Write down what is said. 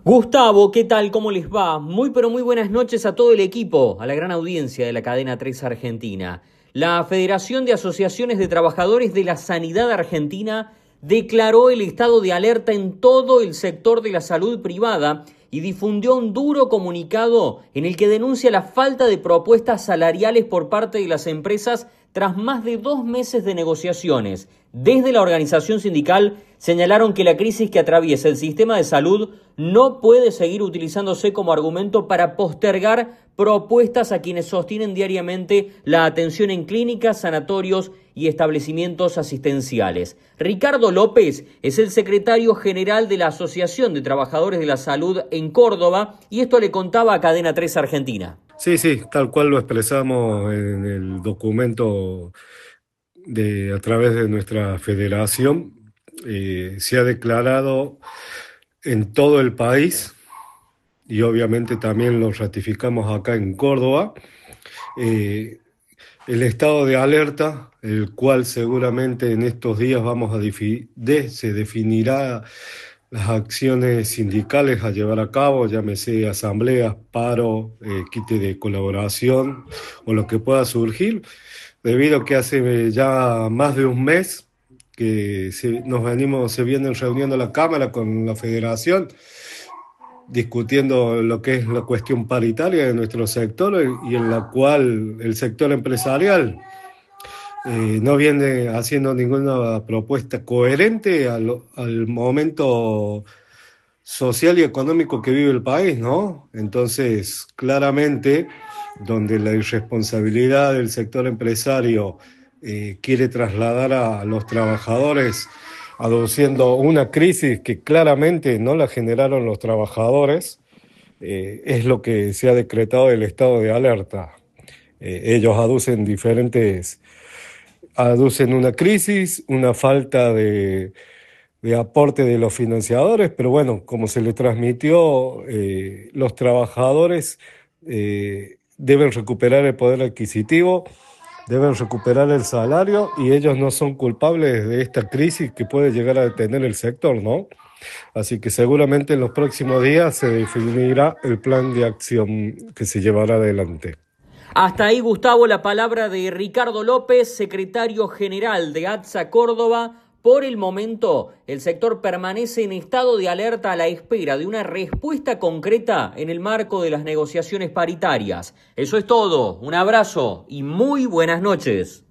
Gustavo, ¿qué tal? ¿Cómo les va? Muy pero muy buenas noches a todo el equipo, a la gran audiencia de la cadena 3 Argentina. La Federación de Asociaciones de Trabajadores de la Sanidad Argentina declaró el estado de alerta en todo el sector de la salud privada y difundió un duro comunicado en el que denuncia la falta de propuestas salariales por parte de las empresas tras más de 2 meses de negociaciones. Desde la organización sindical señalaron que la crisis que atraviesa el sistema de salud no puede seguir utilizándose como argumento para postergar propuestas a quienes sostienen diariamente la atención en clínicas, sanatorios y establecimientos asistenciales. Ricardo López es el secretario general de la Asociación de Trabajadores de la Salud en Córdoba y esto le contaba a Cadena 3 Argentina. Sí, tal cual lo expresamos en el documento a través de nuestra federación. Se ha declarado en todo el país y obviamente también lo ratificamos acá en Córdoba, eh, el estado de alerta, el cual seguramente en estos días se definirá las acciones sindicales a llevar a cabo, llámese asambleas, paro, quite de colaboración o lo que pueda surgir, debido a que hace ya más de un mes que se vienen reuniendo la Cámara con la Federación, discutiendo lo que es la cuestión paritaria de nuestro sector y en la cual el sector empresarial no viene haciendo ninguna propuesta coherente al momento social y económico que vive el país, ¿no? Entonces, claramente, donde la irresponsabilidad del sector empresario quiere trasladar a los trabajadores, aduciendo una crisis que claramente no la generaron los trabajadores, es lo que se ha decretado el estado de alerta. Ellos aducen una crisis, una falta de aporte de los financiadores, pero bueno, como se le transmitió, los trabajadores deben recuperar el poder adquisitivo, deben recuperar el salario y ellos no son culpables de esta crisis que puede llegar a detener el sector, ¿no? Así que seguramente en los próximos días se definirá el plan de acción que se llevará adelante. Hasta ahí, Gustavo, la palabra de Ricardo López, secretario general de ATSA Córdoba. Por el momento, el sector permanece en estado de alerta a la espera de una respuesta concreta en el marco de las negociaciones paritarias. Eso es todo, un abrazo y muy buenas noches.